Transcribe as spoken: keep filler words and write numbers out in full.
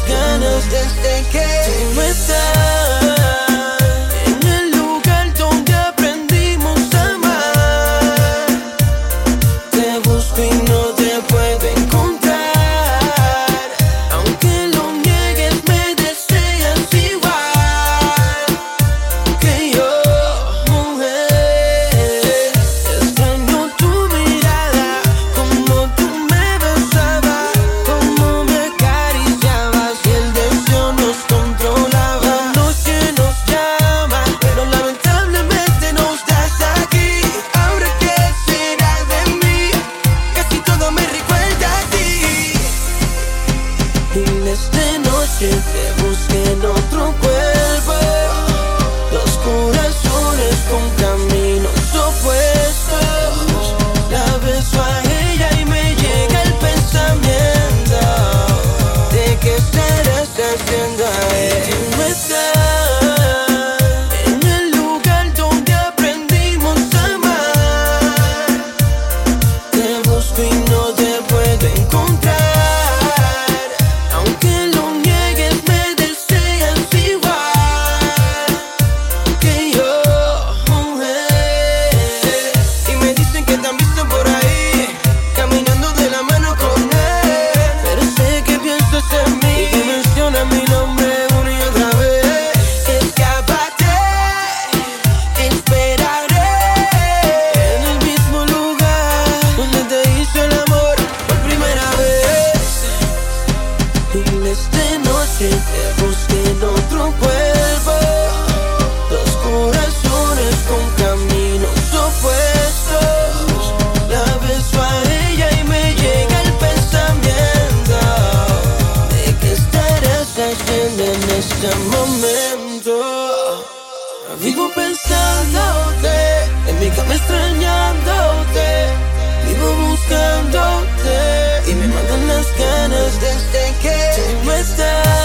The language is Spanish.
ganas desde que tú no estás en el lugar donde aprendimos a amar. Te busco y no te puedo encontrar. Aunque lo niegues, me deseas igual que yo, mujer. Extraño tu mirada, como tú me besabas, como me acariciabas y el deseo nos controlaba. La noche nos llama, pero lamentablemente no estás aquí. Ahora qué será de mí, casi todo me recuerda a ti. Y esta noche te busqué en otro cuerpo, dos corazones con caminos opuestos. La beso a ella y me llega el pensamiento de que estarás haciendo ahí. Tú no estás en el lugar donde aprendimos a amar. Te busco y no te puedo encontrar. Aunque lo niegues, me deseas igual que yo, mujer. Y me dicen que te han visto por ahí, caminando de la mano con él. Pero sé que piensas en mí y que mencionas mi nombre una y otra vez. Escápate, esperaré en el mismo lugar donde te hice el amor por primera vez. Y esta noche te busqué en otro cuerpo, dos corazones con caminos opuestos. La beso a ella y me llega el pensamiento de que estarás haciendo en este momento. Vivo pensándote, en mi cama extrañándote, vivo buscándote y me mandan las ganas desde que tú no estás.